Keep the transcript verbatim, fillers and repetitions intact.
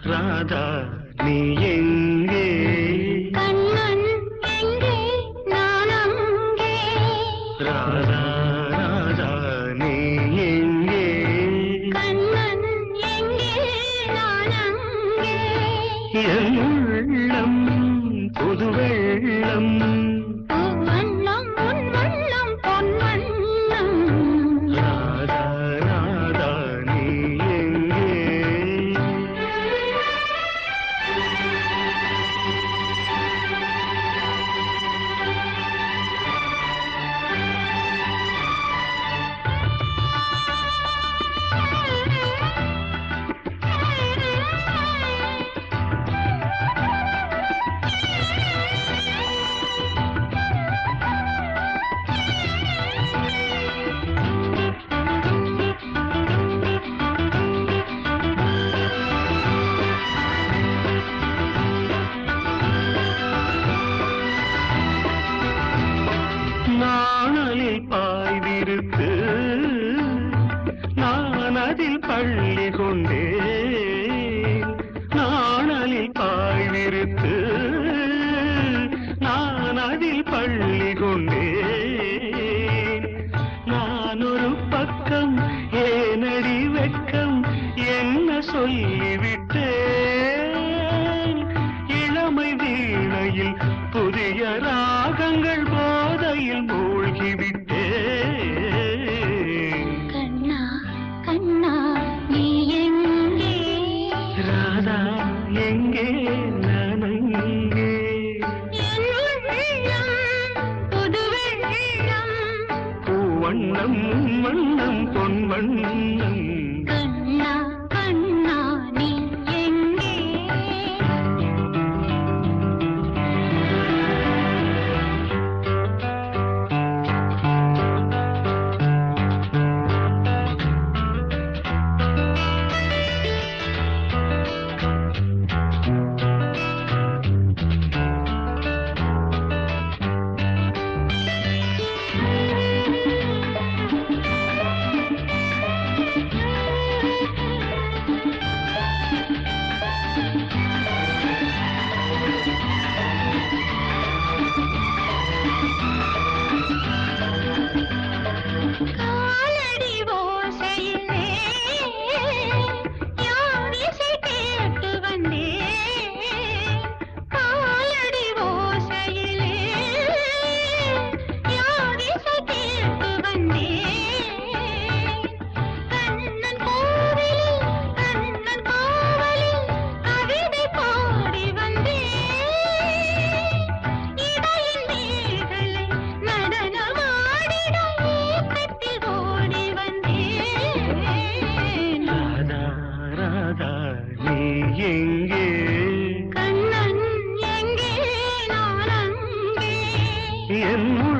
ராதா நீ எங்கே? கண்ணன் எங்கே நான் அங்கே. ராதா ராதா நீ எங்கே? கண்ணன் எங்கே நான் அங்கே. என் உள்ளம் புது வெள்ளம் வண்ணம் உன் வண்ணம் பொன் வண்ணம். ராதா ராதா நீ எங்கே? நாணலில் பாய்விருக்கு நான் அதில் பள்ளி கொண்டேன். நாணலில் பாய்விருக்கு நான் அதில் பள்ளி கொண்டேன். நான் ஒரு பக்கம் ஏனடி வெட்கம் என்ன சொல்லிவிட்டேன். இளமை வீணையில் புதிய ராகங்கள் போதையில் மூழ்கிவிட்டேன். கண்ணா கண்ணா நீ எங்கே? ராதா எங்கே நான் அங்கே. என் உள்ளம் புது வெள்ளம். பூவண்ணம் வண்ணம் பொன் வண்ணம். கண்ணா கண்ணா நீ எங்கே? காலடி ஓசையிலே யார் இசை கேட்டு வந்தேன். காலடி ஓசையிலே யார் இசை கேட்டு வந்தேன். கண்ணன் கோவிலில் கண்ணன் கோவலில் கவிதை பாடி வந்தேன். இடையின் மேகலை நடனமாடிட ஏக்கத்தில் ஓடி வந்தேன். ராதா ராதா நீ எங்கே? கண்ணன் எங்கே நான் அங்கே. என்